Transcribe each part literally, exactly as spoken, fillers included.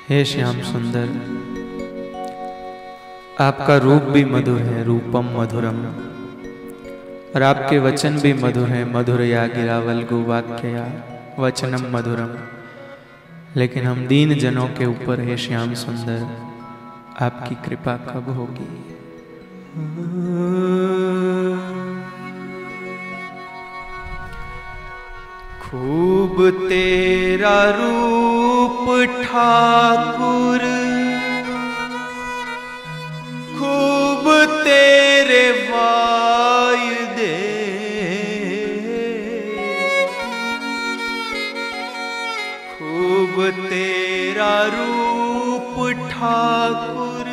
हे श्याम सुंदर, आपका रूप भी मधुर है, रूपम मधुरम, और आपके वचन भी मधुर हैं, मधुरया गिरावल गुवाक्यया वचनम मधुरम। लेकिन हम दीन जनों के ऊपर, हे श्याम सुंदर, आपकी कृपा कब होगी? खूब तेरा रूप ठाकुर, खूब तेरे वायदे, खूब तेरा रूप ठाकुर,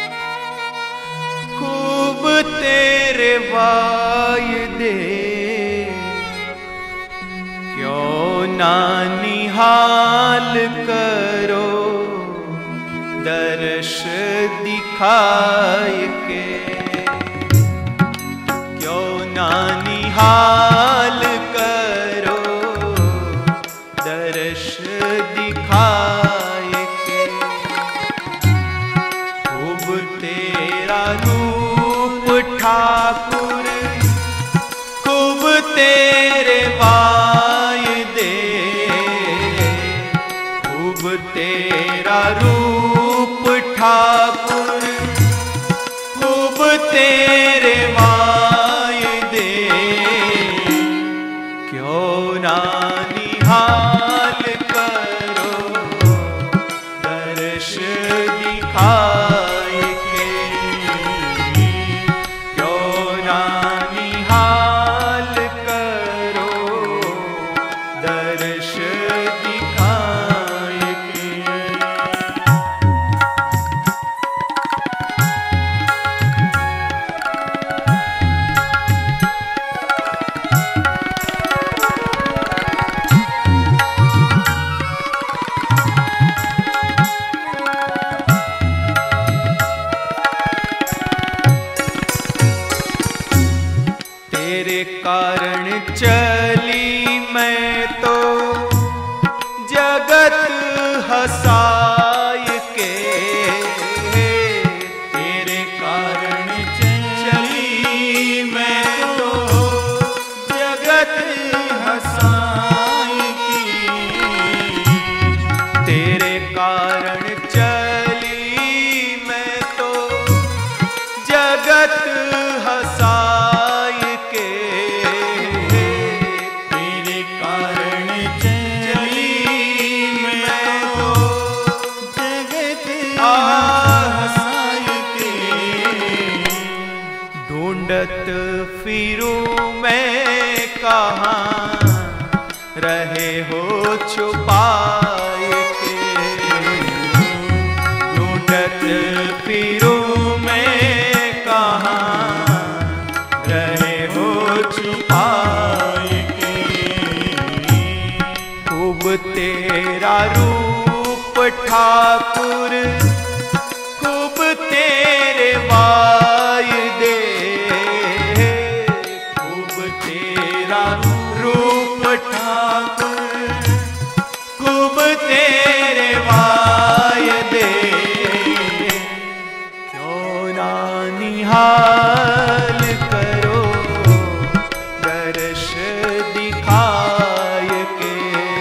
खूब तेरे वायदे, क्यों ना निहाल करो दर्श दिखाए के, क्यों ना निहाल करो दर्श दिखाए के। खूब तेरा रूप ठाकुर, खूब तेरे वायदे, खूब तेरा रूप ठाकुर, खूब तेरे वायदे, क्यों ना निहाल करो दर्श दिखाए के, क्यों ना निहाल करो दर्श दिखाए के। तेरे कारण चली मैं तो जगत हसाए के, तेरे कारण चली मैं तो जगत हसाए की, तेरे कारण चली मैं तो जगत हसाए के, तेरे कारण चली मैं तो जगत हसाए के। ढूंढत फिरूं मैं कहाँ रहे हो छुपाए के, ढूंढत फिरूं मैं कहाँ रहे हो छुपाए के। खूब तेरा रूप ठाकुर, खूब तेरे वायदे, खूब तेरा रूप ठाकुर, खूब तेरे वायदे, क्यों ना निहाल करो दर्श दिखाए के,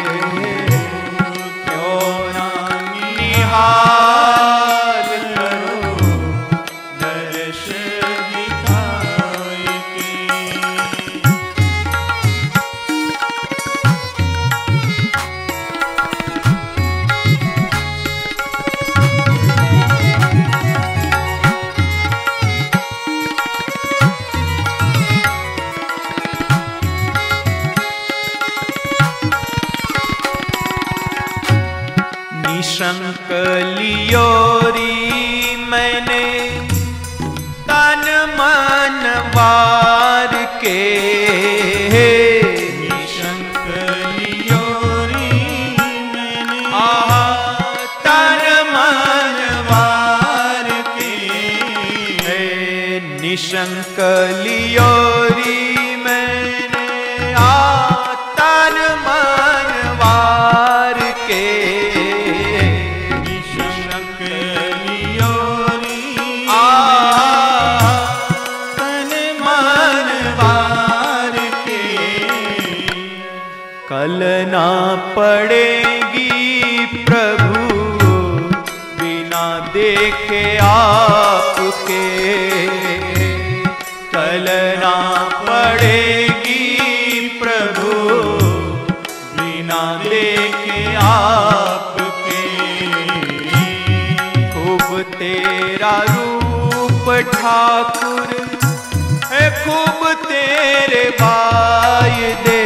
क्यों ना निहाल करो दर्श दिखाए के। निशंक लियोरी मैंने तन मन वार के, निशंक लियोरी मैंने आहा तन मन वार के, निशंक लियोरी मैंने आ तन मन वार के, निशंक कल ना पड़ेगी प्रभु बिना देखे आपके, कल ना पड़ेगी प्रभु बिना देखे आपके। खूब तेरा रूप ठाकुर है, खूब तेरे वायदे,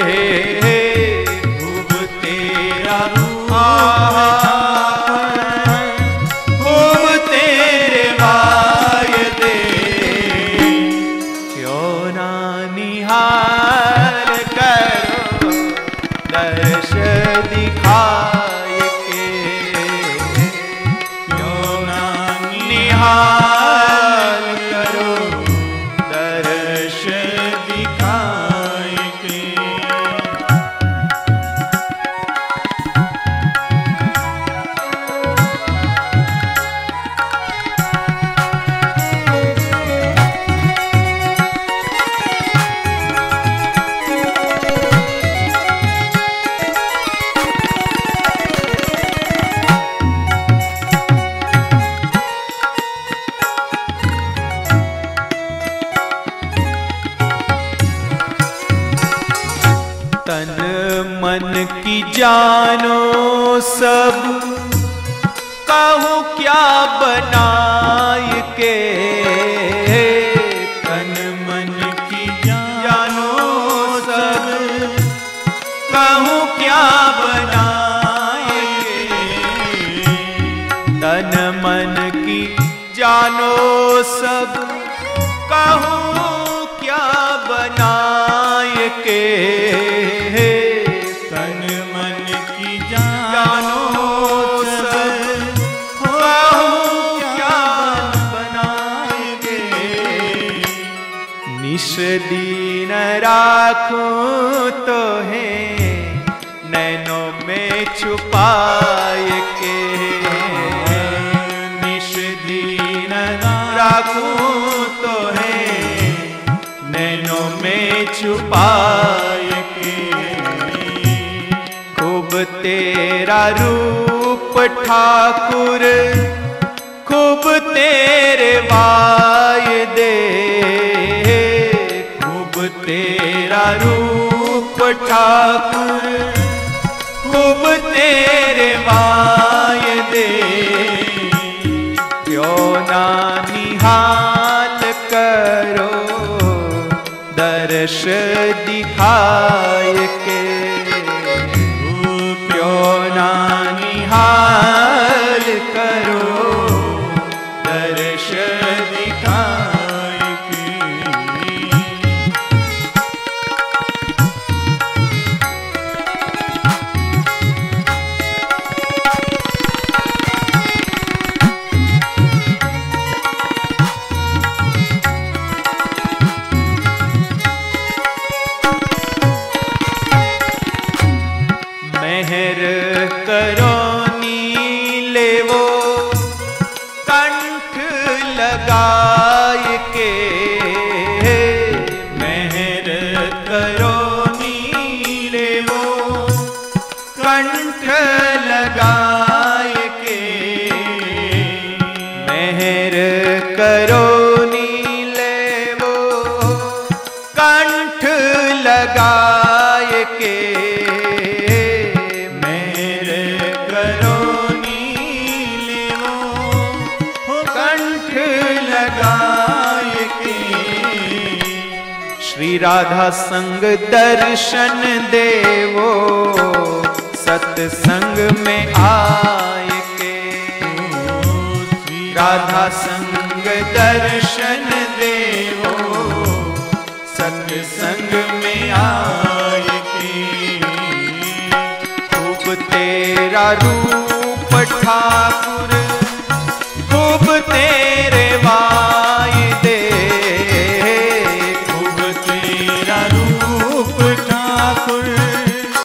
खूब तेरा रूप खूब तेरे वायदे। क्यों ना निहार करो दर्श दिखाए के, क्यों ना निहार तन मन की जानो सब, कहूँ क्या बनाए के, तन मन की जानो सब, कहूँ क्या बनाए के, तन मन की जानो सब, कहूँ क्या बनाए के, तन मन की जानो सब, कहूँ क्या बनाएंगे। निश दिन राखूं तो है नैनों में छुपाए के, निश दिन राखूं तो है नैनों में छुपाए के। खूब तेरा रूप ठाकुर, खूब तेरे वायदे, खूब तेरा रूप ठाकुर, खूब तेरे वायदे। क्यों ना निहाल करो दर्श दिखाए के, क्यों ना निहाल करो दर्श दिखाए के। मेहर करो नीले वो कंठ लगाए के, मेहर करो नीले वो कंठ लगाए के, मेहर करो नीले वो कंठ लगाए के, श्री राधा संग दर्शन देवो सत्संग में आए के, राधा संग दर्शन देवो सत्संग में आए के। खूब तेरा रूप ठाकुर